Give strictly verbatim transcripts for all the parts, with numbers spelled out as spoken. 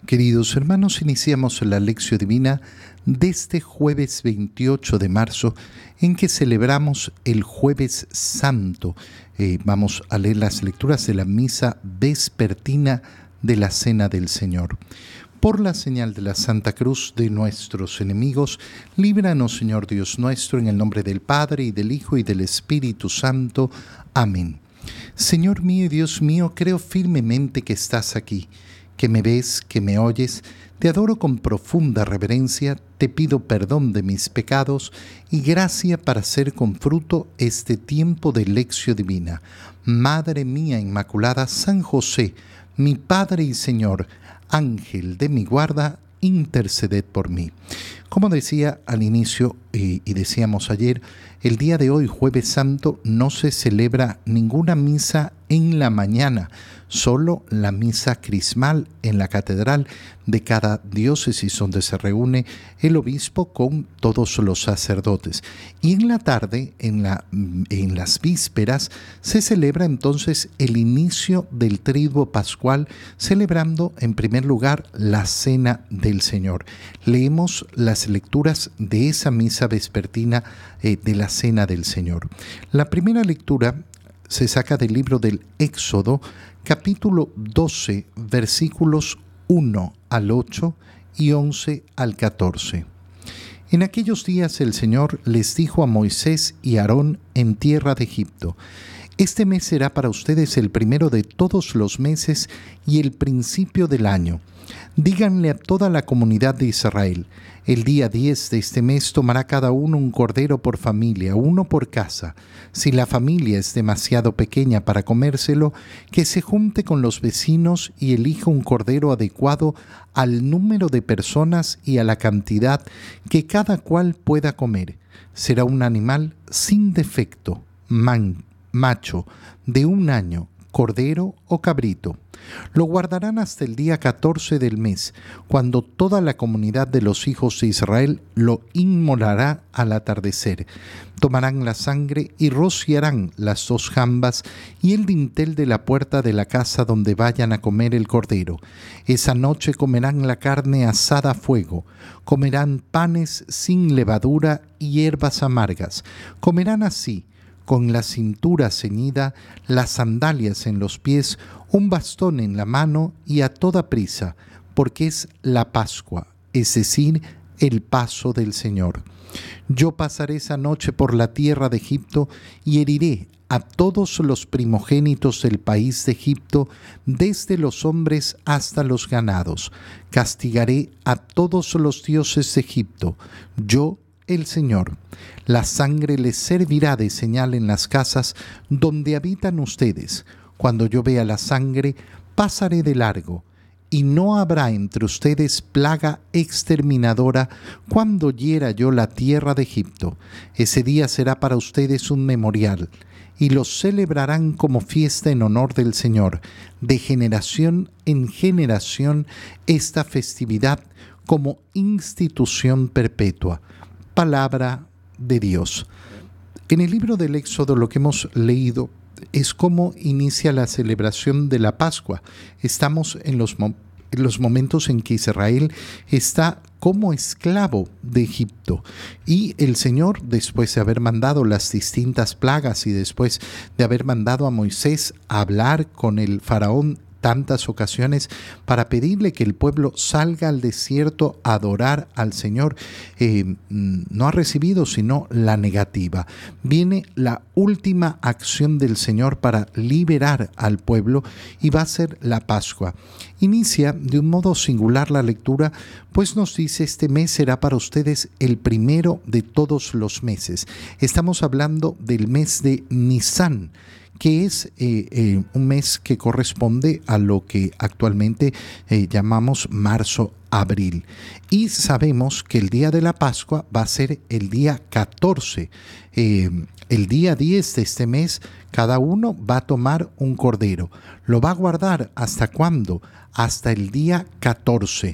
Queridos hermanos, iniciamos la Lección Divina de este jueves veintiocho de marzo, en que celebramos el Jueves Santo. Eh, vamos a leer las lecturas de la misa vespertina de la Cena del Señor. Por la señal de la Santa Cruz de nuestros enemigos, líbranos, Señor Dios nuestro, en el nombre del Padre, y del Hijo, y del Espíritu Santo. Amén. Señor mío y Dios mío, creo firmemente que estás aquí, que me ves, que me oyes. Te adoro con profunda reverencia, te pido perdón de mis pecados y gracia para hacer con fruto este tiempo de lección divina. Madre mía Inmaculada, San José, mi Padre y Señor, Ángel de mi guarda, interceded por mí. Como decía al inicio eh, y decíamos ayer, el día de hoy, Jueves Santo, no se celebra ninguna misa en la mañana, solo la misa crismal en la catedral de cada diócesis, donde se reúne el obispo con todos los sacerdotes. Y en la tarde, en, la, en las vísperas, se celebra entonces el inicio del triduo pascual, celebrando en primer lugar la Cena del Señor. Leemos las lecturas de esa misa vespertina eh, de la Cena del Señor. La primera lectura se saca del libro del Éxodo, capítulo doce, versículos uno al ocho y once al catorce. En aquellos días el Señor les dijo a Moisés y Aarón en tierra de Egipto: Este mes será para ustedes el primero de todos los meses y el principio del año. Díganle a toda la comunidad de Israel: el día diez de este mes tomará cada uno un cordero por familia, uno por casa. Si la familia es demasiado pequeña para comérselo, que se junte con los vecinos y elija un cordero adecuado al número de personas y a la cantidad que cada cual pueda comer. Será un animal sin defecto, man, macho, de un año, cordero o cabrito. Lo guardarán hasta el día catorce del mes, cuando toda la comunidad de los hijos de Israel lo inmolará al atardecer. Tomarán la sangre y rociarán las dos jambas y el dintel de la puerta de la casa donde vayan a comer el cordero. Esa noche comerán la carne asada a fuego, comerán panes sin levadura y hierbas amargas. Comerán así, con la cintura ceñida, las sandalias en los pies, un bastón en la mano y a toda prisa, porque es la Pascua, es decir, el paso del Señor. Yo pasaré esa noche por la tierra de Egipto y heriré a todos los primogénitos del país de Egipto, desde los hombres hasta los ganados. Castigaré a todos los dioses de Egipto. Yo, el Señor. La sangre les servirá de señal en las casas donde habitan ustedes. Cuando yo vea la sangre, pasaré de largo, y no habrá entre ustedes plaga exterminadora cuando hiera yo la tierra de Egipto. Ese día será para ustedes un memorial, y lo celebrarán como fiesta en honor del Señor. De generación en generación, esta festividad como institución perpetua. Palabra de Dios. En el libro del Éxodo lo que hemos leído es cómo inicia la celebración de la Pascua. Estamos en los, en los momentos en que Israel está como esclavo de Egipto. Y el Señor, después de haber mandado las distintas plagas y después de haber mandado a Moisés a hablar con el faraón tantas ocasiones para pedirle que el pueblo salga al desierto a adorar al Señor, eh, no ha recibido sino la negativa. Viene la última acción del Señor para liberar al pueblo y va a ser la Pascua. Inicia de un modo singular la lectura, pues nos dice: este mes será para ustedes el primero de todos los meses. Estamos hablando del mes de Nisán, que es eh, eh, un mes que corresponde a lo que actualmente eh, llamamos marzo-abril. Y sabemos que el día de la Pascua va a ser el día catorce. Eh, el día diez de este mes, cada uno va a tomar un cordero. Lo va a guardar ¿hasta cuándo? Hasta el día catorce.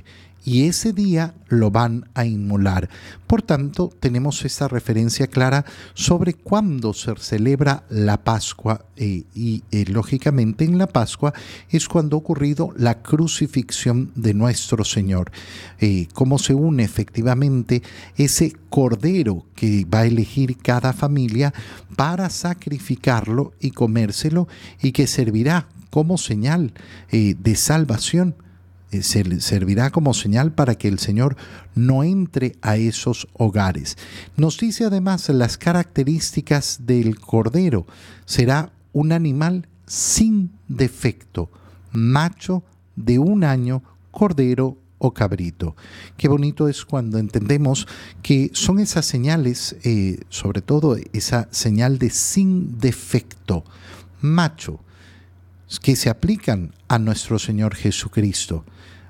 y ese día lo van a inmolar. Por tanto, tenemos esta referencia clara sobre cuándo se celebra la Pascua eh, y eh, lógicamente en la Pascua es cuando ha ocurrido la crucifixión de nuestro Señor. Eh, cómo se une efectivamente ese cordero que va a elegir cada familia para sacrificarlo y comérselo, y que servirá como señal eh, de salvación. Eh, servirá como señal para que el Señor no entre a esos hogares. Nos dice además las características del cordero. Será un animal sin defecto, macho de un año, cordero o cabrito. Qué bonito es cuando entendemos que son esas señales, eh, sobre todo esa señal de sin defecto, macho, que se aplican a nuestro Señor Jesucristo.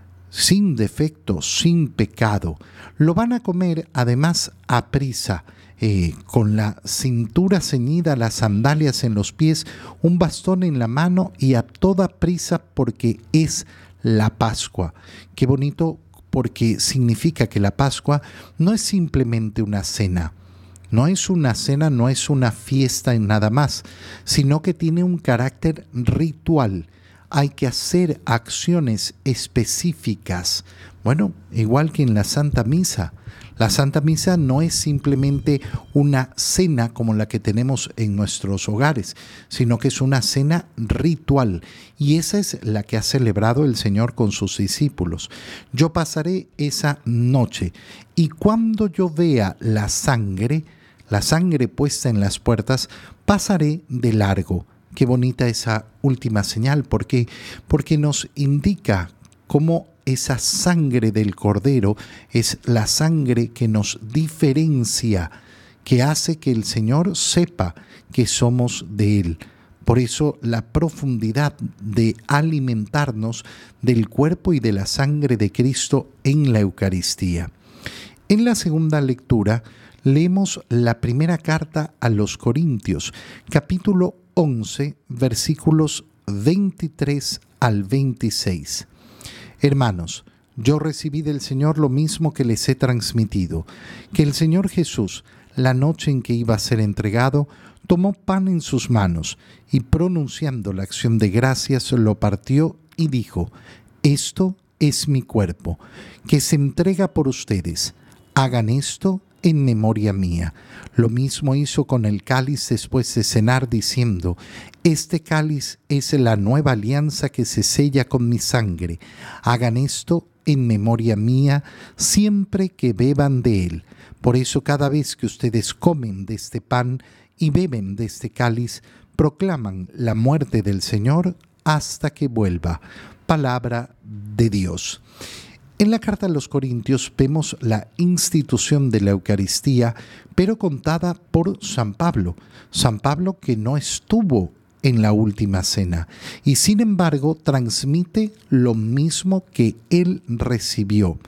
Sin defecto, sin pecado. Lo van a comer además a prisa, eh, con la cintura ceñida, las sandalias en los pies, un bastón en la mano y a toda prisa, porque es la Pascua. Qué bonito, porque significa que la Pascua no es simplemente una cena. No es una cena, no es una fiesta en nada más, sino que tiene un carácter ritual. Hay que hacer acciones específicas. Bueno, igual que en la Santa Misa. La Santa Misa no es simplemente una cena como la que tenemos en nuestros hogares, sino que es una cena ritual. Y esa es la que ha celebrado el Señor con sus discípulos. Yo pasaré esa noche, y cuando yo vea la sangre, la sangre puesta en las puertas, pasaré de largo. Qué bonita esa última señal. ¿Por qué? Porque nos indica cómo esa sangre del Cordero es la sangre que nos diferencia, que hace que el Señor sepa que somos de Él. Por eso la profundidad de alimentarnos del cuerpo y de la sangre de Cristo en la Eucaristía. En la segunda lectura leemos la primera carta a los Corintios, capítulo once, versículos veintitrés al veintiséis. Hermanos, yo recibí del Señor lo mismo que les he transmitido, que el Señor Jesús, la noche en que iba a ser entregado, tomó pan en sus manos y, pronunciando la acción de gracias, lo partió y dijo: esto es mi cuerpo, que se entrega por ustedes. Hagan esto en memoria mía. Lo mismo hizo con el cáliz después de cenar, diciendo: este cáliz es la nueva alianza que se sella con mi sangre. Hagan esto en memoria mía siempre que beban de él. Por eso, cada vez que ustedes comen de este pan y beben de este cáliz, proclaman la muerte del Señor hasta que vuelva. Palabra de Dios. En la carta a los Corintios vemos la institución de la Eucaristía, pero contada por San Pablo. San Pablo, que no estuvo en la última cena y sin embargo transmite lo mismo que él recibió.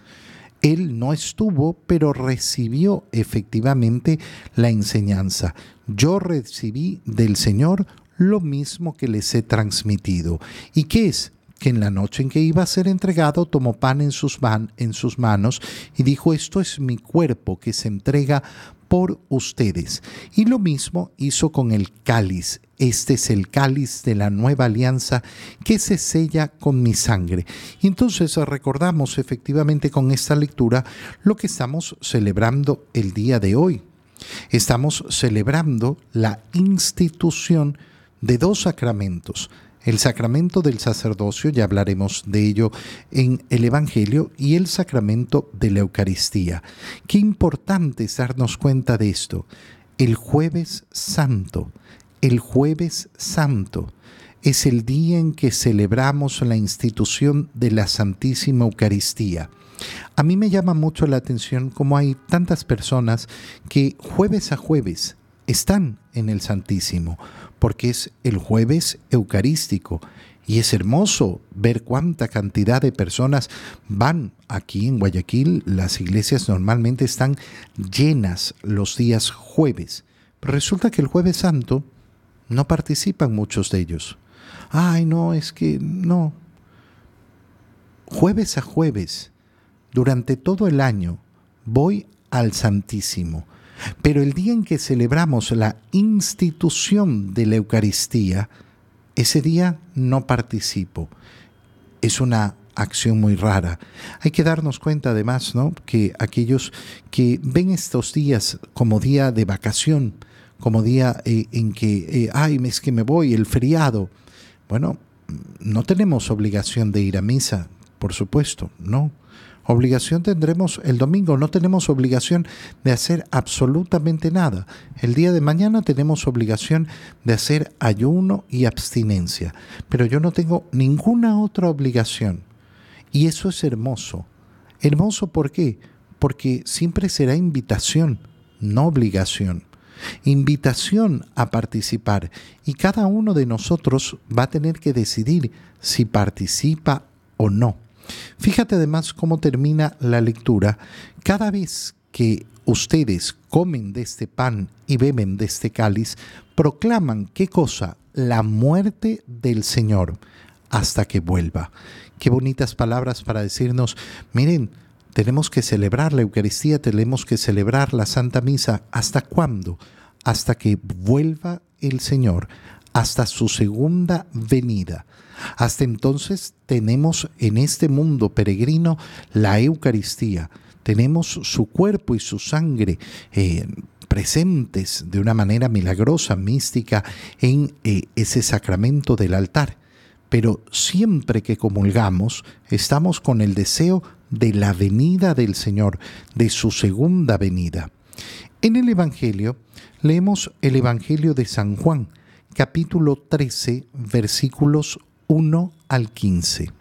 Él no estuvo, pero recibió efectivamente la enseñanza. Yo recibí del Señor lo mismo que les he transmitido. ¿Y qué es? Que en la noche en que iba a ser entregado, tomó pan en sus, man, en sus manos y dijo: esto es mi cuerpo que se entrega por ustedes. Y lo mismo hizo con el cáliz. Este es el cáliz de la nueva alianza que se sella con mi sangre. Y entonces recordamos efectivamente con esta lectura lo que estamos celebrando el día de hoy. Estamos celebrando la institución de dos sacramentos: el sacramento del sacerdocio, ya hablaremos de ello en el Evangelio, y el sacramento de la Eucaristía. Qué importante es darnos cuenta de esto. El Jueves Santo, el Jueves Santo es el día en que celebramos la institución de la Santísima Eucaristía. A mí me llama mucho la atención cómo hay tantas personas que jueves a jueves están en el Santísimo, porque es el jueves eucarístico. Y es hermoso ver cuánta cantidad de personas van aquí en Guayaquil. Las iglesias normalmente están llenas los días jueves. Pero resulta que el Jueves Santo no participan muchos de ellos. Ay, no, es que no. Jueves a jueves Durante todo el año voy al Santísimo, pero el día en que celebramos la institución de la Eucaristía, ese día no participo. Es una acción muy rara. Hay que darnos cuenta además, ¿no?, que aquellos que ven estos días como día de vacación, como día eh, en que, eh, ay, es que me voy, el feriado. Bueno, no tenemos obligación de ir a misa, por supuesto, no. Obligación tendremos el domingo, no tenemos obligación de hacer absolutamente nada. El día de mañana tenemos obligación de hacer ayuno y abstinencia, pero yo no tengo ninguna otra obligación. Y eso es hermoso. Hermoso, ¿por qué? Porque siempre será invitación, no obligación. Invitación a participar, y cada uno de nosotros va a tener que decidir si participa o no. Fíjate además cómo termina la lectura. Cada vez que ustedes comen de este pan y beben de este cáliz, proclaman, ¿qué cosa? La muerte del Señor hasta que vuelva. Qué bonitas palabras para decirnos, miren, tenemos que celebrar la Eucaristía, tenemos que celebrar la Santa Misa. ¿Hasta cuándo? Hasta que vuelva el Señor, hasta su segunda venida. Hasta entonces tenemos en este mundo peregrino la Eucaristía, tenemos su cuerpo y su sangre eh, presentes de una manera milagrosa, mística, en eh, ese sacramento del altar. Pero siempre que comulgamos, estamos con el deseo de la venida del Señor, de su segunda venida. En el Evangelio, leemos el Evangelio de San Juan, capítulo trece, versículos uno al quince.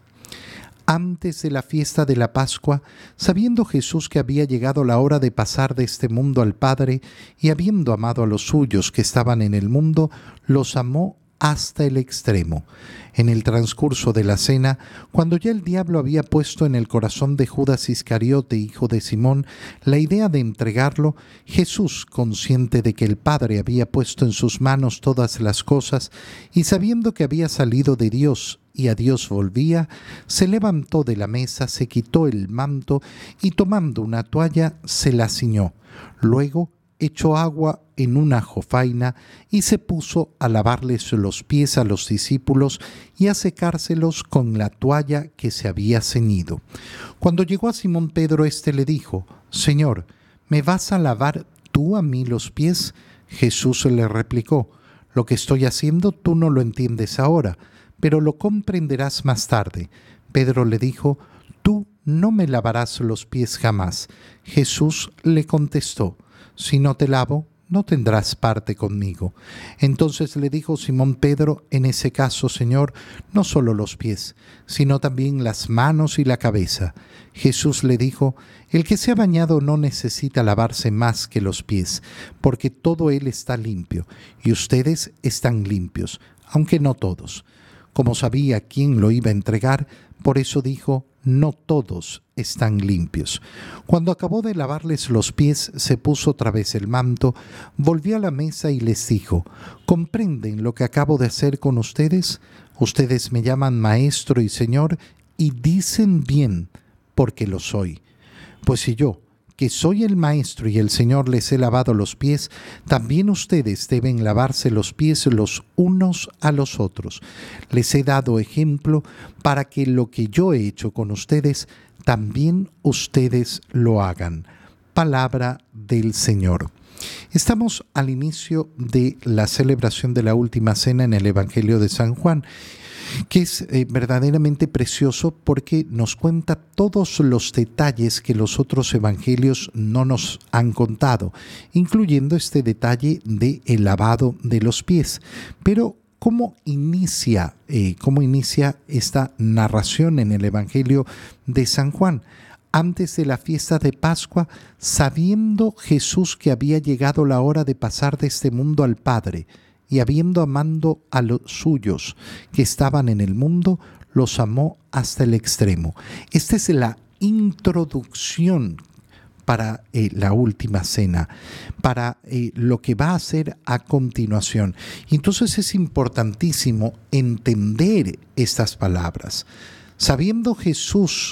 Antes de la fiesta de la Pascua, sabiendo Jesús que había llegado la hora de pasar de este mundo al Padre, y habiendo amado a los suyos que estaban en el mundo, los amó hasta el extremo. En el transcurso de la cena, cuando ya el diablo había puesto en el corazón de Judas Iscariote, hijo de Simón, la idea de entregarlo, Jesús, consciente de que el Padre había puesto en sus manos todas las cosas, y sabiendo que había salido de Dios y a Dios volvía, se levantó de la mesa, se quitó el manto y tomando una toalla se la ciñó. Luego echó agua en una jofaina y se puso a lavarles los pies a los discípulos y a secárselos con la toalla que se había ceñido. Cuando llegó a Simón Pedro, éste le dijo: «Señor, ¿me vas a lavar tú a mí los pies?» Jesús le replicó: «Lo que estoy haciendo tú no lo entiendes ahora, pero lo comprenderás más tarde». Pedro le dijo: «Tú no me lavarás los pies jamás». Jesús le contestó: «Si no te lavo, no tendrás parte conmigo». Entonces le dijo Simón Pedro: «En ese caso, Señor, no solo los pies, sino también las manos y la cabeza». Jesús le dijo: «El que se ha bañado no necesita lavarse más que los pies, porque todo él está limpio, y ustedes están limpios, aunque no todos». Como sabía quién lo iba a entregar, por eso dijo: «No todos están limpios». Cuando acabó de lavarles los pies, se puso otra vez el manto, volvió a la mesa y les dijo: «¿Comprenden lo que acabo de hacer con ustedes? Ustedes me llaman Maestro y Señor, y dicen bien, porque lo soy. Pues si yo, que soy el Maestro y el Señor, les he lavado los pies, también ustedes deben lavarse los pies los unos a los otros. Les he dado ejemplo para que lo que yo he hecho con ustedes, también ustedes lo hagan». Palabra del Señor. Estamos al inicio de la celebración de la Última Cena en el Evangelio de San Juan, que es eh, verdaderamente precioso porque nos cuenta todos los detalles que los otros evangelios no nos han contado, incluyendo este detalle del lavado de los pies. Pero ¿cómo inicia, eh, cómo inicia esta narración en el Evangelio de San Juan? Antes de la fiesta de Pascua, sabiendo Jesús que había llegado la hora de pasar de este mundo al Padre, y habiendo amado a los suyos que estaban en el mundo, los amó hasta el extremo. Esta es la introducción para eh, la Última Cena, para eh, lo que va a hacer a continuación. Entonces es importantísimo entender estas palabras. Sabiendo Jesús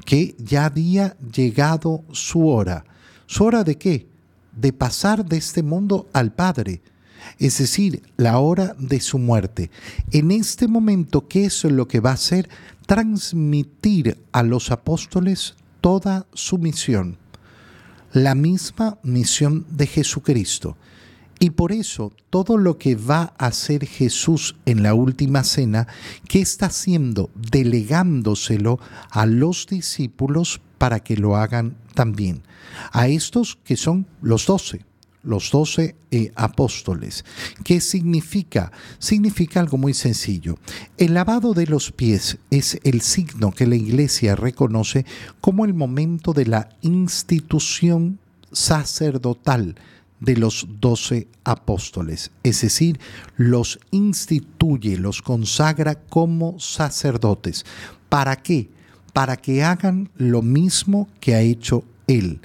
que ya había llegado su hora. ¿Su hora de qué? De pasar de este mundo al Padre, es decir, la hora de su muerte. En este momento, ¿qué es lo que va a hacer? Transmitir a los apóstoles toda su misión, la misma misión de Jesucristo. Y por eso, todo lo que va a hacer Jesús en la última cena, ¿qué está haciendo? Delegándoselo a los discípulos para que lo hagan también. A estos que son los doce, los doce eh, apóstoles. ¿Qué significa? Significa algo muy sencillo. El lavado de los pies es el signo que la Iglesia reconoce como el momento de la institución sacerdotal de los doce apóstoles, es decir, los instituye, los consagra como sacerdotes. ¿Para qué? Para que hagan lo mismo que ha hecho Él,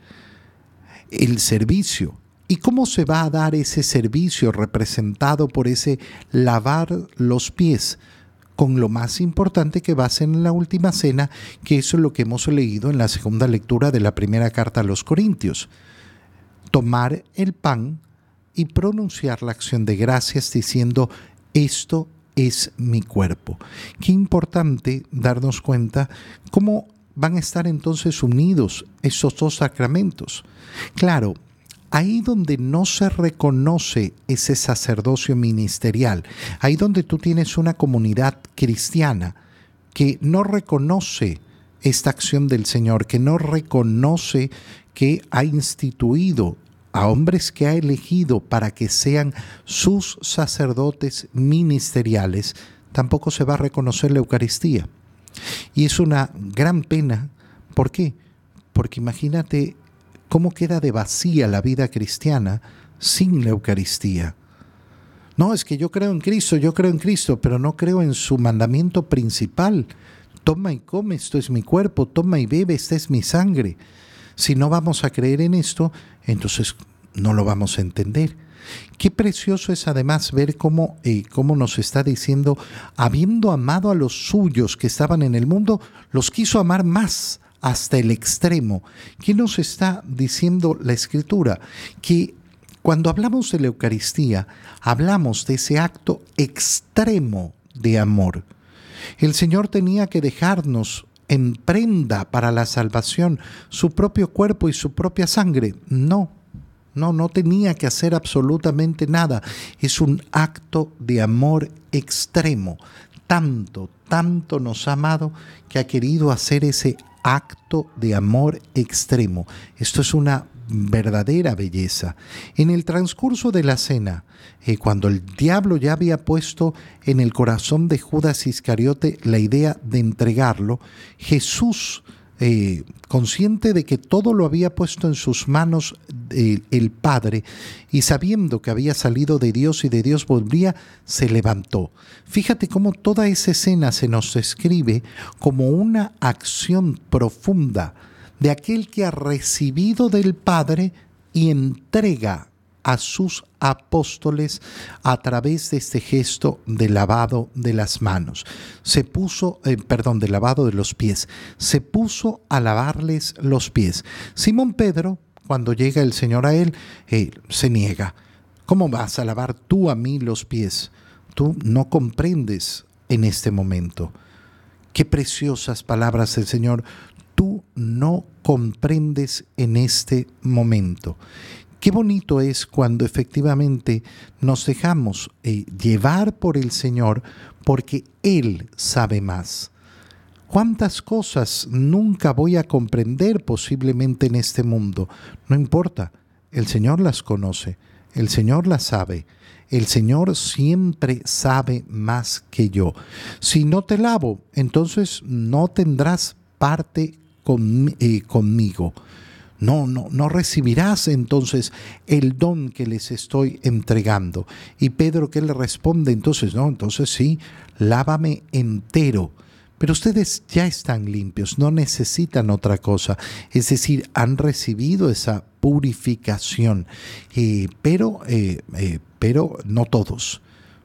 el servicio. ¿Y cómo se va a dar ese servicio representado por ese lavar los pies? Con lo más importante que va a ser en la última cena, que eso es lo que hemos leído en la segunda lectura de la primera carta a los Corintios. Tomar el pan y pronunciar la acción de gracias diciendo, esto es mi cuerpo. Qué importante darnos cuenta cómo van a estar entonces unidos esos dos sacramentos. Claro, ahí donde no se reconoce ese sacerdocio ministerial, ahí donde tú tienes una comunidad cristiana que no reconoce esta acción del Señor, que no reconoce que ha instituido a hombres que ha elegido para que sean sus sacerdotes ministeriales, tampoco se va a reconocer la Eucaristía. Y es una gran pena. ¿Por qué? Porque imagínate cómo queda de vacía la vida cristiana sin la Eucaristía. No, es que yo creo en Cristo, yo creo en Cristo, pero no creo en su mandamiento principal. Toma y come, esto es mi cuerpo, toma y bebe, esta es mi sangre. Si no vamos a creer en esto, entonces no lo vamos a entender. Qué precioso es además ver cómo, eh, cómo nos está diciendo, habiendo amado a los suyos que estaban en el mundo, los quiso amar más hasta el extremo. ¿Qué nos está diciendo la Escritura? Que cuando hablamos de la Eucaristía, hablamos de ese acto extremo de amor. El Señor tenía que dejarnos en prenda para la salvación su propio cuerpo y su propia sangre. No, no, no tenía que hacer absolutamente nada. Es un acto de amor extremo. Tanto, tanto nos ha amado que ha querido hacer ese acto de amor extremo. Esto es una verdadera belleza. En el transcurso de la cena, eh, cuando el diablo ya había puesto en el corazón de Judas Iscariote la idea de entregarlo, Jesús, eh, consciente de que todo lo había puesto en sus manos eh, el Padre, y sabiendo que había salido de Dios y de Dios volvía, se levantó. Fíjate cómo toda esa escena se nos describe como una acción profunda de aquel que ha recibido del Padre y entrega a sus apóstoles a través de este gesto de lavado de las manos. Se puso, eh, perdón, de lavado de los pies. Se puso a lavarles los pies. Simón Pedro, cuando llega el Señor a él, eh, se niega. ¿Cómo vas a lavar tú a mí los pies? Tú no comprendes en este momento. Qué preciosas palabras del Señor. Tú no comprendes en este momento. Qué bonito es cuando efectivamente nos dejamos eh, llevar por el Señor, porque Él sabe más. ¿Cuántas cosas nunca voy a comprender posiblemente en este mundo? No importa, el Señor las conoce, el Señor las sabe. El Señor siempre sabe más que yo. Si no te lavo, entonces no tendrás parte Con, eh, conmigo. No, no, no recibirás entonces el don que les estoy entregando. Y Pedro, ¿qué le responde? Entonces, no, entonces sí, lávame entero. Pero ustedes ya están limpios, no necesitan otra cosa. Es decir, han recibido esa purificación. Eh, pero, eh, eh, pero no todos.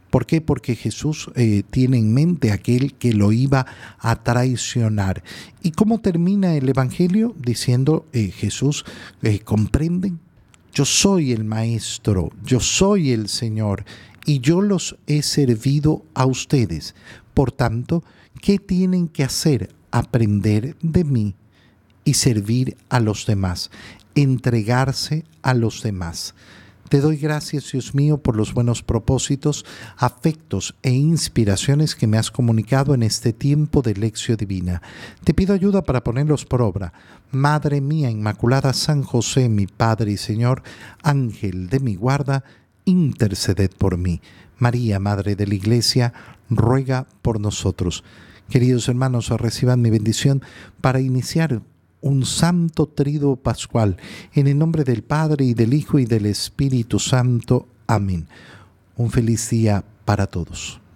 ¿Por qué? Porque Jesús eh, tiene en mente aquel que lo iba a traicionar. ¿Y cómo termina el Evangelio? Diciendo eh, Jesús, eh, ¿comprenden? Yo soy el Maestro, yo soy el Señor, y yo los he servido a ustedes. Por tanto, ¿qué tienen que hacer? Aprender de mí y servir a los demás, entregarse a los demás. Te doy gracias, Dios mío, por los buenos propósitos, afectos e inspiraciones que me has comunicado en este tiempo de Lección Divina. Te pido ayuda para ponerlos por obra. Madre mía Inmaculada, San José, mi Padre y Señor, Ángel de mi guarda, interceded por mí. María, Madre de la Iglesia, ruega por nosotros. Queridos hermanos, reciban mi bendición para iniciar un santo triduo pascual, en el nombre del Padre, y del Hijo, y del Espíritu Santo. Amén. Un feliz día para todos.